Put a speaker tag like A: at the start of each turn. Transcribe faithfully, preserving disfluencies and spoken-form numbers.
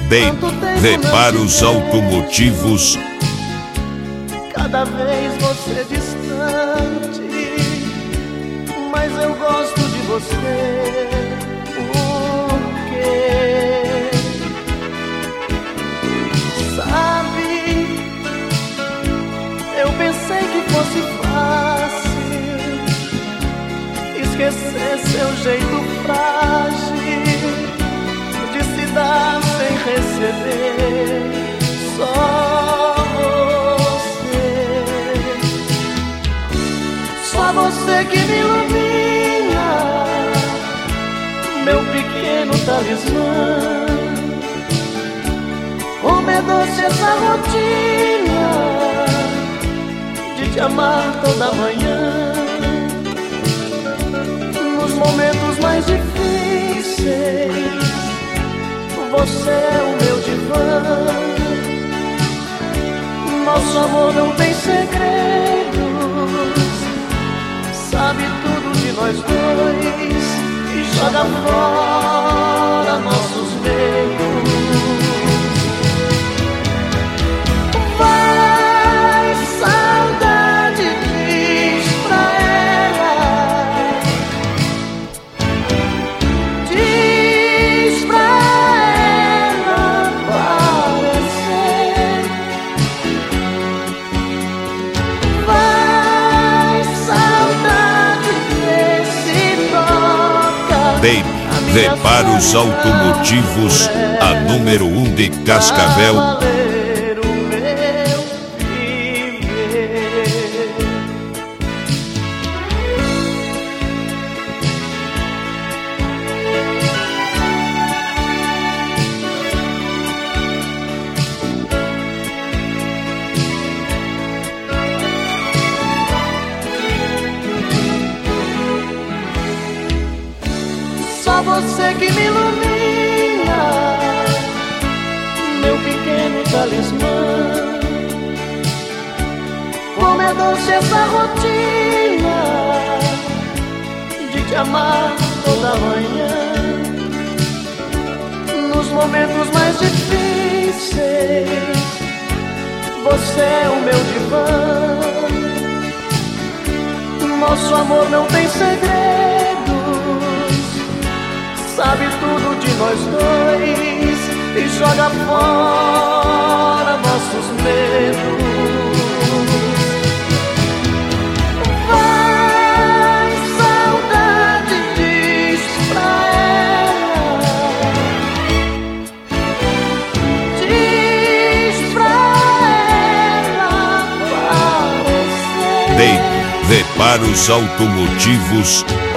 A: Bem, reparos automotivos.
B: Cada vez você distante, mas eu gosto de você. Por quê? Sabe, eu pensei que fosse fácil esquecer seu jeito frágil de se dar sem receber. Só Só você que me ilumina, meu pequeno talismã. Como é doce essa rotina de te amar toda manhã. Nos momentos mais difíceis, você é o meu divã. Nosso amor não tem segredo, sabe tudo de nós dois e joga fora nossos medos. Vai, saudade, diz pra ela, diz pra ela aparecer. Vai, saudade,
A: Bem, reparos automotivos, a número um de Cascavel.
B: Só você que me ilumina, meu pequeno talismã. Como é doce essa rotina de te amar toda manhã. Nos momentos mais difíceis, você é o meu divã. Nosso amor não tem segredo, sabe tudo de nós dois e joga fora nossos medos. Vai, saudade, diz pra ela, diz pra ela aparecer.
A: Bem, reparos automotivos.